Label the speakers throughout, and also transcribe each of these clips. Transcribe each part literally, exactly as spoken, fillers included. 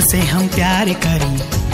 Speaker 1: तोहसे हम प्यार करी,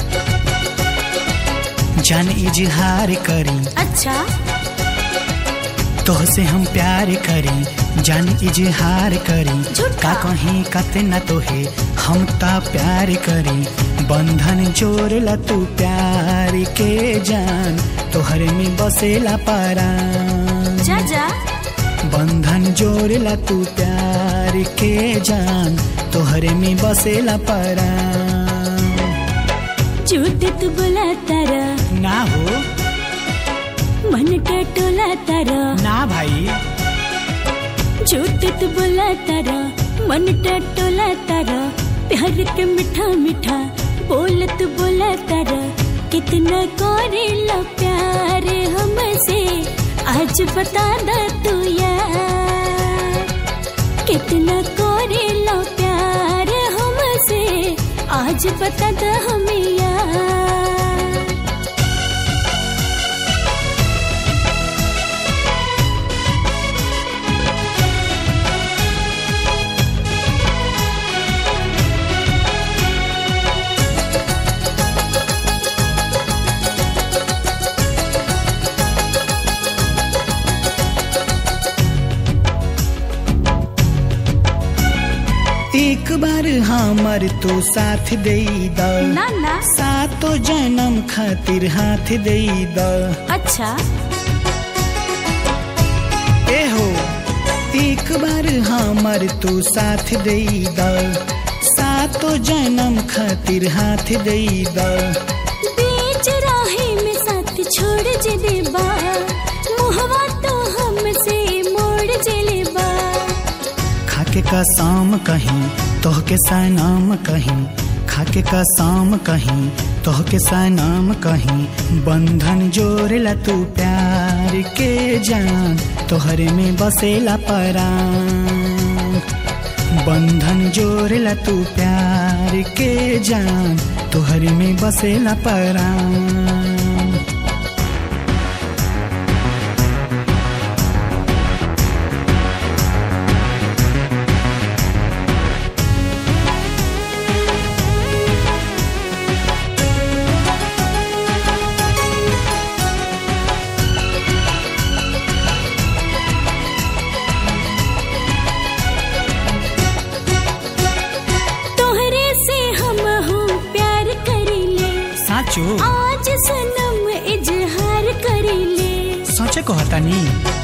Speaker 1: जान इजहार करी।
Speaker 2: अच्छा
Speaker 1: तोहसे हम प्यार करी, जान इजहार करी। का कहीं कतना तोहे हम ता प्यार करी। बंधन जोड़ला तू प्यार के जान, तोहरे में बसेला परान।
Speaker 2: जा जा
Speaker 1: बंधन जोड़ला तू प्यार के जान, तोहरे में बसेला परान।
Speaker 2: झूठ तू बोला तारा
Speaker 1: ना हो,
Speaker 2: मन के टोला तारा
Speaker 1: ना भाई।
Speaker 2: झूठ तू बोला तारा, मन के टोला तारा। प्यार के मीठा मीठा बोल तू बोला तारा। कितना करेला प्यार हमसे, आज बता दा तू यार। कितना करेला प्यार हमसे, आज बता दा हमें यार।
Speaker 1: एक बार हमर तू साथ दे द,
Speaker 2: ना ना
Speaker 1: सातो जन्म खातिर हाथ दे द।
Speaker 2: अच्छा
Speaker 1: ए हो एक बार हमर तू साथ दे द, सातो जन्म खातिर हाथ दे द।
Speaker 2: बीच राही में साथ छोड़ जे देबा, मुहवा तो हमसे मोड़ जे लेबा।
Speaker 1: खाके कसम कहीं तोहके सनम कहीं, खाके कसम कहीं तोहके सनम कहीं। बंधन जोड़ला तू प्यार के जान, तोहरे में बसेला परान। बंधन जोड़ला तू प्यार के जान, तोहरे में बसेला परान।
Speaker 2: आज सनम इजहार करेले,
Speaker 1: सोचे को हतानी।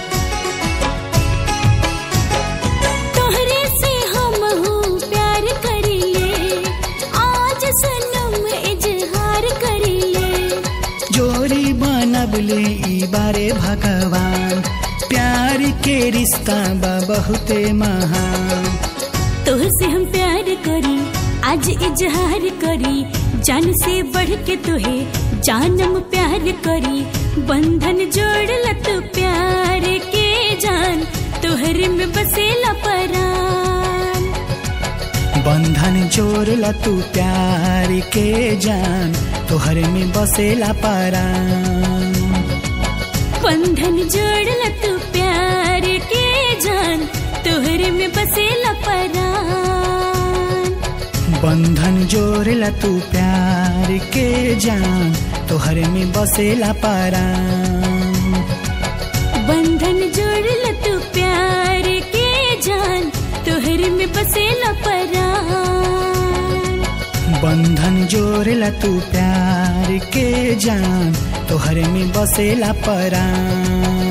Speaker 2: तोहरे से हम हूँ प्यार करेले, आज सनम इजहार करेले।
Speaker 1: जोड़ी बनबले ई बारे भगवान, प्यार के रिश्ता बा बहुते महान।
Speaker 2: तोहसे हम प्यार करी, आज इजहार करी। जान से बढ़ के तुहे जानम प्यार करी। बंधन जोड़ला तू प्यार के जान, तोहरे में बसेला परान।
Speaker 1: बंधन जोड़ला तू प्यार के जान, तोहरे में बसेला परान।
Speaker 2: बंधन जोड़ला तू प्यार के जान, तोहरे में बसेला परान।
Speaker 1: बंधन जोड़ला तू प्यार के जान, तोहरे में बसेला परान।
Speaker 2: बंधन जोड़ला तू प्यार के जान, तोहरे में बसेला परान।
Speaker 1: बंधन जोड़ला तू प्यार के जान, तोहरे में बसेला परान।